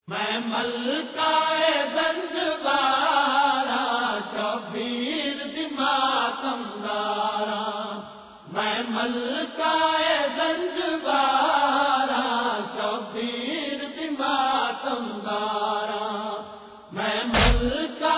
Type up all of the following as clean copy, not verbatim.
میں ملکہ زنجبارا شبیر دی ماتم دارا، میں ملکہ زنجبارا شبیر دی ماتم دارا، میں ملکہ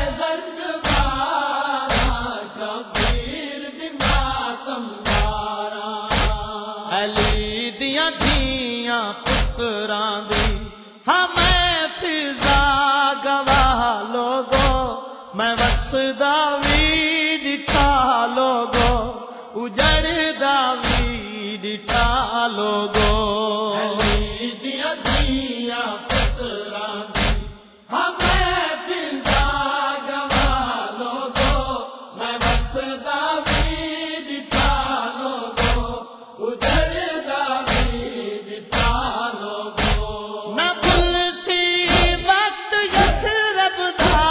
زنجبارا شبیر دی ماتم دارا۔ علی دیاں دھیاں پتراں دی ہمیں فضا گواہ لوگو، میں وسدا وی ڈٹھا لوگو، اجڑدا وی ڈٹھا لوگو۔ علی دیاں دھیاں پتراں دی ہمیں فضا گواہ لوگو، میں وسدا وی ڈٹھا لوگو، اجڑدا وی ڈٹھا لوگو۔ نہ بھول سی وقت یثرب دا،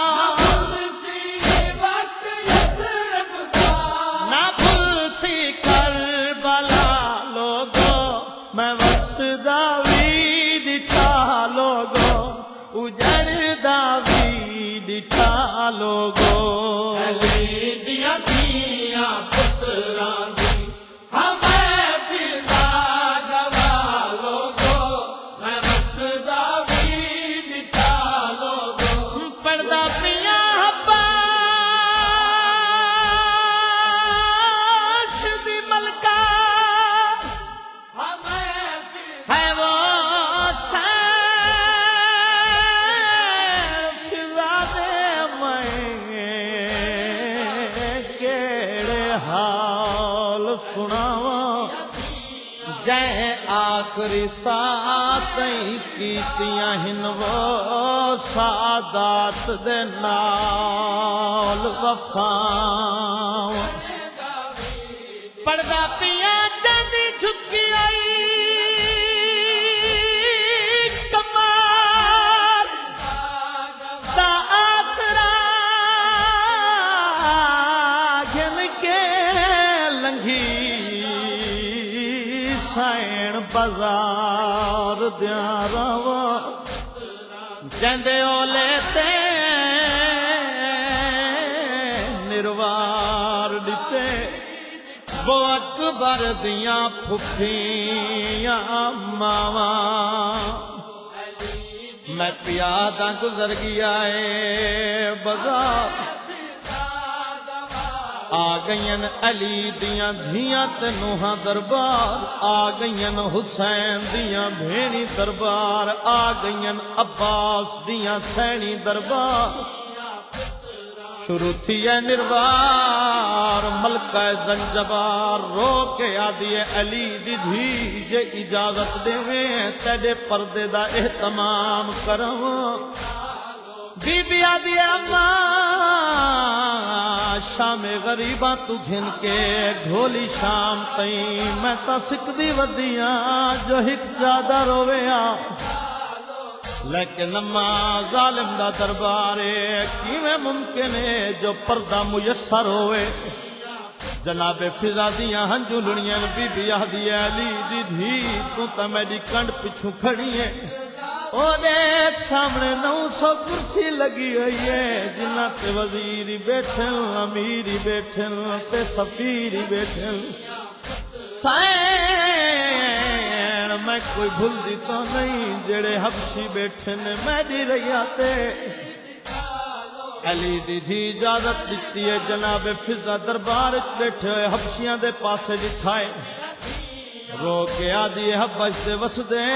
نہ بھول سی کربلا لوگو، میں وسدا وی ڈٹھا لوگو، اجڑدا وی ڈٹھا لوگو۔ علی دیاں دھیاں پتراں دی ہمیں فضا گواہ لوگو، میں وسدا وی ڈٹھا لوگو۔ پردہ پیاں عباس دی ملکہ ہمیں ہے وہ فضا دے میں کیڑے حال سناواں، جے آخری ساتیں کیتیاں ہن وہ سادات دے نال وفاواں۔ پردہ پیاں جاندی جھکی آئی کمال دا آسرا گن کے لنگھی سائن بازار دیاں رواں، جندے اولے تے نروار ڈٹے وہ اکبر دیاں پھپھیاں ماواں۔ میں پیادہ گزر گیا اے بازار، آ گئین علی دیاں دھیاں تے نوحاں دربار، آ گئین حسین دیاں بھیڑی دربار، آ گئین عباس دیاں سینی دربار۔ شروع تھی ہے نروار ملکہ زنجبار، رو کے آدھی علی دی دھی جے اجازت دیویں تیرے پردے دا اہتمام کروں۔ بی بی آدھی اماں شام غریباں تو گھن کے ڈھولی شام تئیں، میں تا سکدی ودیاں جو ہک زیادہ رویاں، لیکن اما ظالم دا دربارے کیویں ممکن ہے جو پردہ میسر ہوئے۔ جناب فضا دیاں ہنجو لڑیاں، بی بی آدھی علی دی دھی تو تے میری کنڈ پچھوں کھڑی ہے، او دیکھ سامنے 900 کرسی لگی ہوئی ہے، جنہ تے وزیری بیٹھن، امیری بیٹھن تے سفیری بیٹھن۔ سائن میں کوئی بھول دی تو نہیں، جڑے حبشی بیٹھے نے میری ریا تے۔ علی دی دھی اجازت دیتی ہے، جناب فضا دربار بیٹھے ہوئے حبشیاں دے پاسے جٹھائے، رو کے آدھی حبش دے وسدے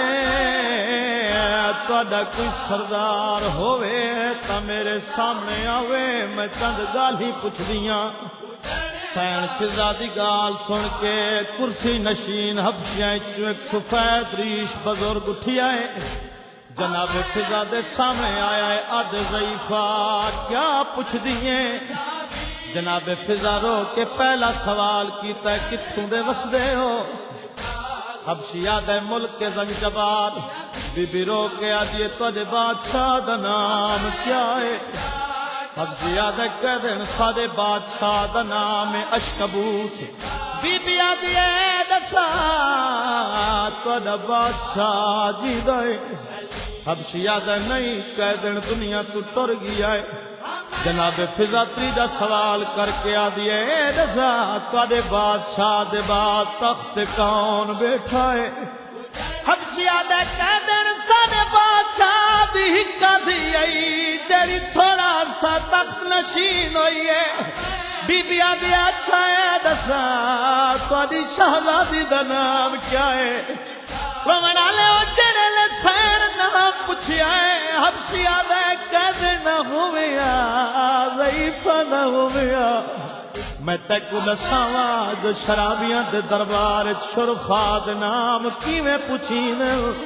تہاڈا کوئی سردار ہوئے تا میرے سامنے آوے، میں چند گالی پوچھ دیاں۔ سین فضا دی گال سن کے کرسی نشین حبشیاں وچوں ایک سفید ریش بزرگ اٹھیا ہے، جناب فضا دے سامنے آیا ہے، آدھے ضعیفہ کیا پوچھ دیئے؟ جناب فضا رو کے پہلا سوال کیتا ہے، کتھوں دے وسدے ہو؟ حبشی آدھے ملک کے زنجبار، بی بی رو کے آدھے تجھے بادشاہ دا نام کیا ہے؟ حبشی آدھے کہہ دیں سادے بادشاہ دا نام اشکبوت، بی بی آدھی دسا تہاڈا بادشاہ جی دے حبشی یاد ہے نہیں کہہ دن دنیا تو ٹر گیا ہے جناب فضا تیجا سوال کر کے آ دیے دسا تواڈے بادشاہ دے بعد تخت کون بیٹھا ہے حبشی یاد ہے کہہ دن ساڈے بادشاہ دی ہکا دی آئی جڑی تھوڑا سا تخت نشین ہوئی ہے بی بی آدھی اچھا ہے دسا تواڈی شہزادی دا نام کیا ہے رونا لے او جڑے لے سین نام پوچھیا ہے حبشی آدھا کہدے نہ ہویا ضعیف نہ ہویا میں تیکو دساواں جو شرابیاں دے دربار شرفا دے نام کیویں پوچھین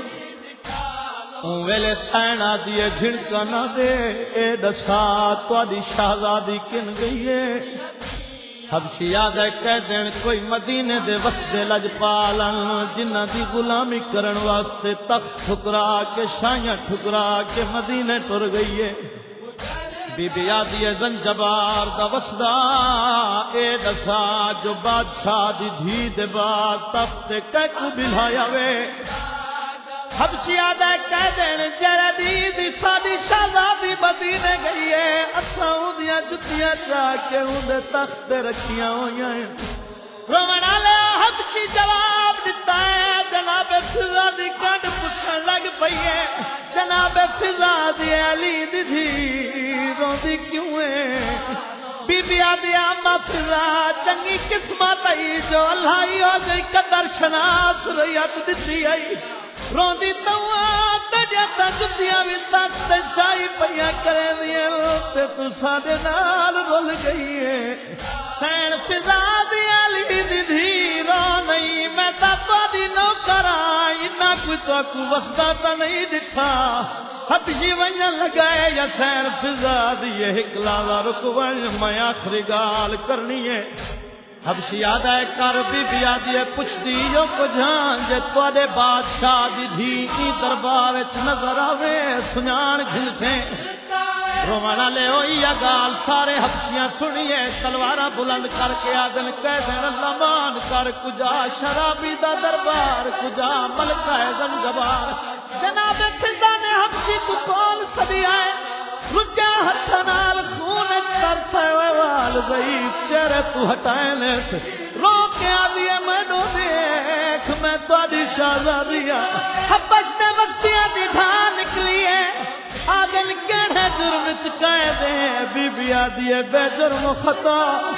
ویلے سین آدھی جھڑکا نہ دے اے دسا تواڈی شہزادی کن گئی ہے حبشی یاد ہے کہہ دین کوئی مدینے دے وسدے لجپالن جنہ دی غلامی کرن واسطے تخت ٹھکرا کے شاہیاں ٹھکرا کے مدینے ٹر گئی ہے بی بی آدھی ہے زنجبار دا وسدا اے دسا جو بادشاہ دی دھی دے بعد تخت کہہ کو بلایا وے حبشی آدھا کہہ دین جڑا دی ساڈی شہزادی مدینے گئی ہے اساں اودیاں جتیاں چا کے اودے تخت تے رکھیاں ہوئیاں ہیں رومن والے حبشی جواب دیتا ہے جناب فضا دی کنڈ پوچھن لگ پئی ہے جناب فضا دی علی دی دھی روندی کیوں ہے بی بی آدھی اما فضا چنگی قسمت آئی جو اللہ ہی ہو گئی قدر شناس ریت دتی آئی روندی تواں تجا جتیاں بھی تخت شاہی پیا کرے دیاں تے تو ساڈے نال رل گئی ہے سین فضا دی علی دی دھی رو نہیں میں تا تواڈی نوکر ہاں اینا کوئی تو کو وسدا تا نہیں دٹھا حبشی ونجن لگائے یا سین فضا دی ہکلا دا رکویں میں آخری گال کرنی ہے حبشی یاد ہے کر بی بی آدھی پوچھ دی جو پجھان جے تواڈے بادشاہ دی دھی کی دربار وچ نظر آوے سنان گھلسے رونا لے ہوئی گال سارے حبشیاں سنیے تلواراں بلند کر کے آدن کہہ دین اللہ مان کر کجا شرابی دا دربار کجا ملکہ زنجبار جناب فضا نے حبشی کو کول سدیا ہے رجا ہاتھ نال خون کرتا وال ضعیف چہرے تو ہٹائے سے رو کے آدھی مینو دیکھ میں تواڈی شہزادی ہاں حبش نے بستیاں دی ڈھا نکلی ہے آدن کہڑے جرم چ کہہ دے بی بی آدھی بے جرم خطا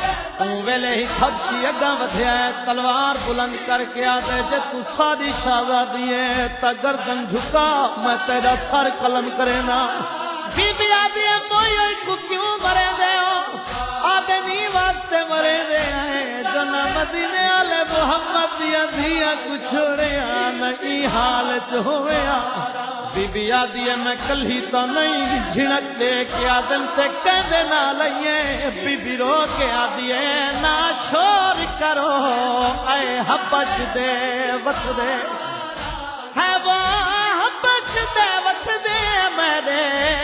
ویلے ہی حبشی اگاں ودھیا ہے تلوار بلند کر کے آدھے جے تو ساڈی شہزادی ہے تا گردن جھکا میں تیرا سر قلم کرے نا بی بی آدھی موئی کو کیوں مرے دے ہو آدھے نہیں واسطے مرے دے ہیں جنا مدینے والے محمد دیا دیا کو چھوڑیا نہیں حال چ ہویا بی بی آدھی میں کلی تو نہیں جھڑک دے کے آدم سے کہنے نہ لئیے بی بی رو کے آدھی نہ شور کرو اے حبش دے وس دے ہے وہ حبش دے وس دے میرے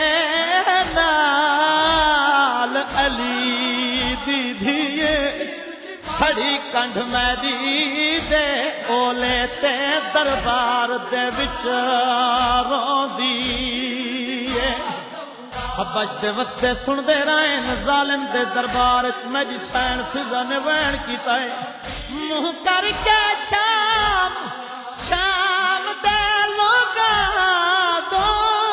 نال علی دی دھیے کھڑی کنڈ میری دے اولے تے دربار دے وچ روندی حبش دے وستے سن دے رہن ظالم دے دربار وچ میری سین فضا نے وین کیتا ہے منہ کر کے شام شام دے لوگاں دو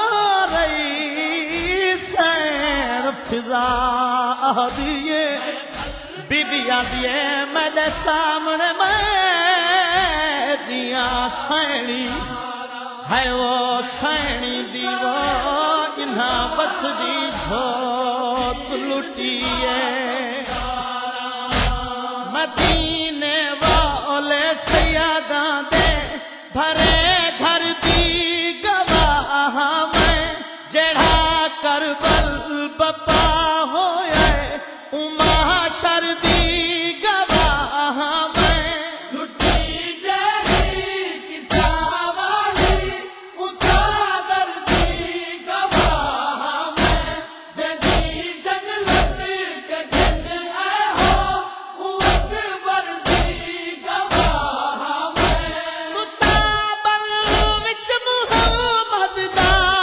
رہی سین فضا آدھیے بی بی آدھیے میرے سامنے میں دیا سینی ہے وہ سینی دی وہ انہاں بس دی جھوت لٹیے مدینے والے سیاداں دے بھرے گھر دی گواہ میں جڑا کربل بپا ہوئے محشر دی گواہ میں لٹی جہی کسا والی اٹھا در دی گواہ میں جدی جنگلت کے جن اے ہو قوت بر دی گواہ میں مصابل وچ محمد دا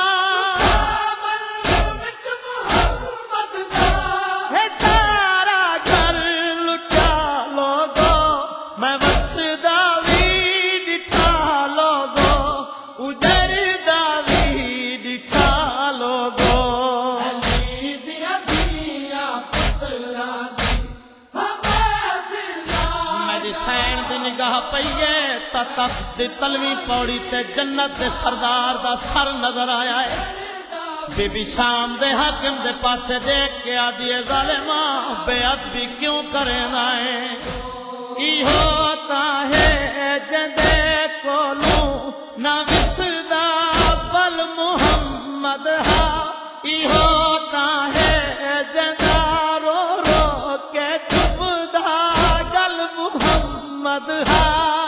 پئیے تا تخت دی تلوی پوڑی تے جنت دے سردار دا سر نظر آیا ہے بی بی شام دے حاکم دے پاسے دیکھ کے آدھی ظالماں بے ادبی کیوں کرے نائے ای ہوتا ہے جدے کولوں نہ وسدا بل محمد ہا ای ہوتا ہے جدا رو رو کے چھپدا گل محمد ہا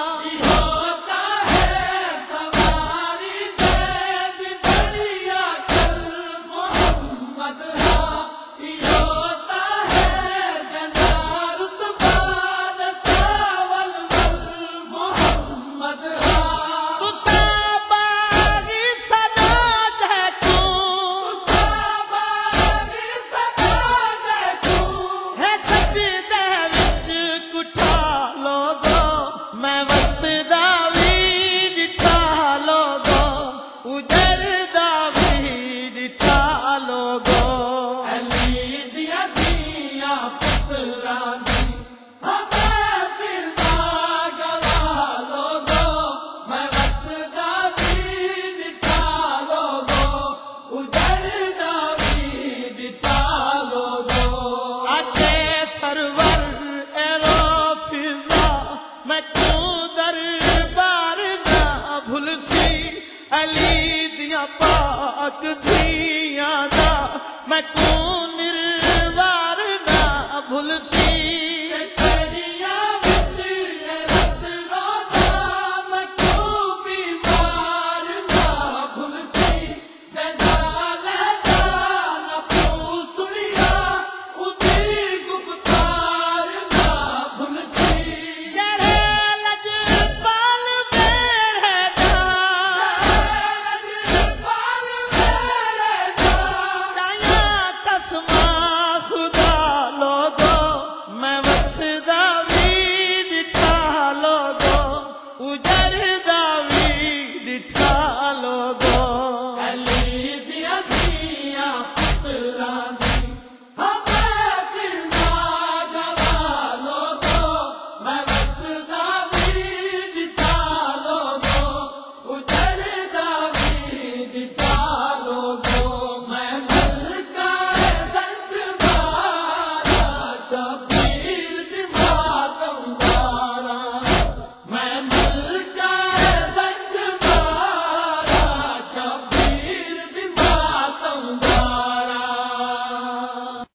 پاک دھیاں دا میں کون نروار نہ بھول سی